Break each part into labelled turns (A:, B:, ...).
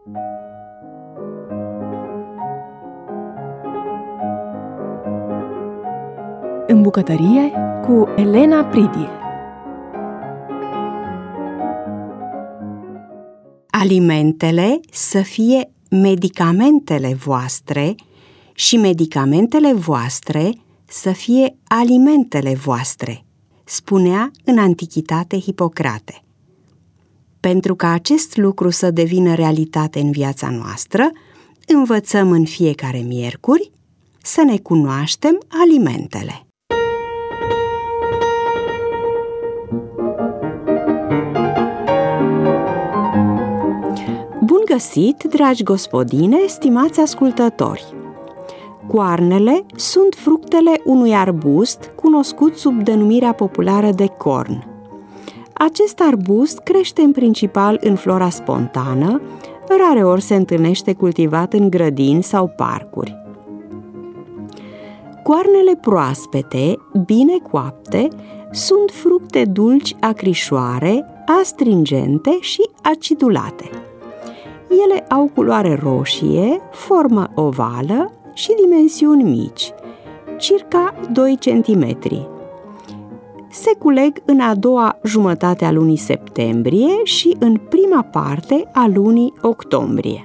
A: În bucătărie cu Elena Pridie.
B: Alimentele să fie medicamentele voastre și medicamentele voastre să fie alimentele voastre, spunea în antichitate Hipocrate. Pentru ca acest lucru să devină realitate în viața noastră, învățăm în fiecare miercuri să ne cunoaștem alimentele. Bun găsit, dragi gospodine, stimați ascultători! Coarnele sunt fructele unui arbust cunoscut sub denumirea populară de corn. Acest arbust crește în principal în flora spontană, rareori se întâlnește cultivat în grădini sau parcuri. Coarnele proaspete, bine coapte, sunt fructe dulci acrișoare, astringente și acidulate. Ele au culoare roșie, formă ovală și dimensiuni mici, circa 2 cm. Se culeg în a doua jumătate a lunii septembrie și în prima parte a lunii octombrie.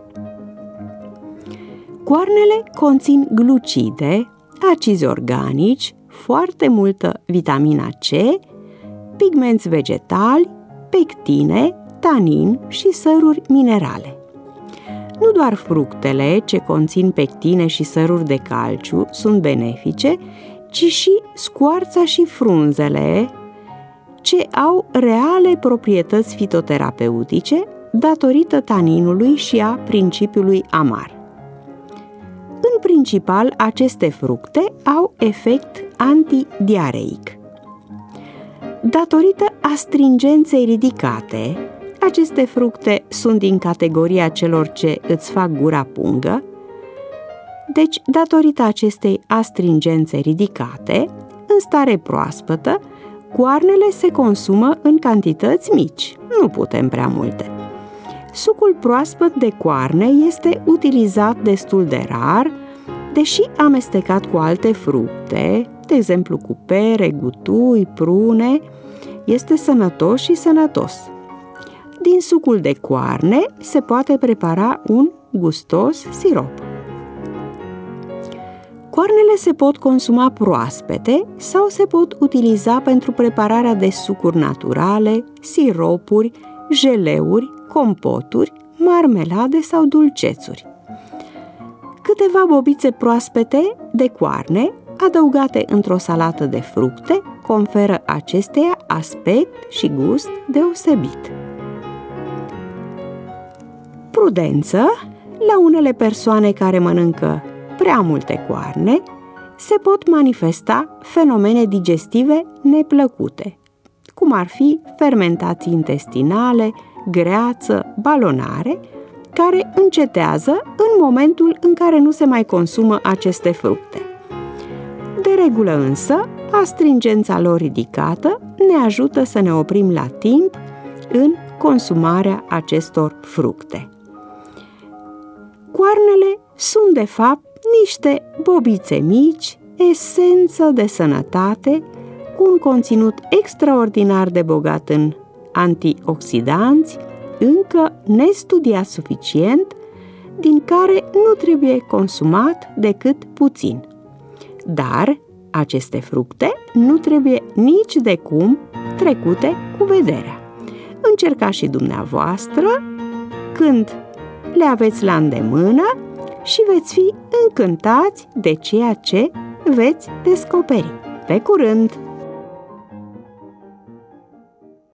B: Coarnele conțin glucide, acizi organici, foarte multă vitamina C, pigmenți vegetali, pectine, tanin și săruri minerale. Nu doar fructele ce conțin pectine și săruri de calciu sunt benefice, ci și scoarța și frunzele ce au reale proprietăți fitoterapeutice datorită taninului și a principiului amar. În principal, aceste fructe au efect antidiareic. Datorită astringenței ridicate, aceste fructe sunt din categoria celor ce îți fac gura pungă, deci, datorită acestei astringențe ridicate, în stare proaspătă, coarnele se consumă în cantități mici, nu putem prea multe. Sucul proaspăt de coarne este utilizat destul de rar, deși amestecat cu alte fructe, de exemplu cu pere, gutui, prune, este sănătos și sănătos. Din sucul de coarne se poate prepara un gustos sirop. Coarnele se pot consuma proaspete sau se pot utiliza pentru prepararea de sucuri naturale, siropuri, jeleuri, compoturi, marmelade sau dulcețuri. Câteva bobițe proaspete de coarne, adăugate într-o salată de fructe, conferă acesteia aspect și gust deosebit. Prudență! La unele persoane care mănâncă prea multe coarne, se pot manifesta fenomene digestive neplăcute, cum ar fi fermentații intestinale, greață, balonare, care încetează în momentul în care nu se mai consumă aceste fructe. De regulă însă, astringența lor ridicată ne ajută să ne oprim la timp în consumarea acestor fructe. Coarnele sunt de fapt niște bobițe mici, esență de sănătate, cu un conținut extraordinar de bogat în antioxidanți, încă nestudiat suficient, din care nu trebuie consumat decât puțin. Dar aceste fructe nu trebuie nici de cum trecute cu vederea. Încercați și dumneavoastră când le aveți la îndemână și veți fi încântați de ceea ce veți descoperi. Pe curând!